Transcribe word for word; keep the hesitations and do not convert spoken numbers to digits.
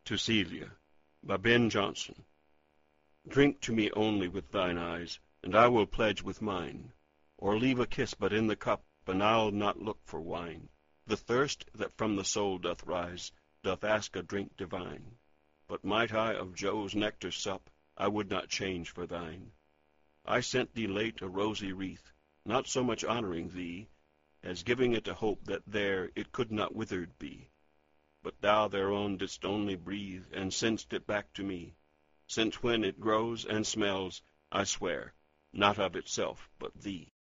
To Celia, by Ben Jonson. Drink to me only with thine eyes, and I will pledge with mine, or leave a kiss but in the cup, and I'll not look for wine. The thirst that from the soul doth rise doth ask a drink divine, but might I of Jove's nectar sup, I would not change for thine. I sent thee late a rosy wreath, not so much honouring thee, as giving it a hope that there it could not withered be. But thou thereon didst only breathe, and sent'st it back to me, since when it grows and smells, I swear, not of itself but thee.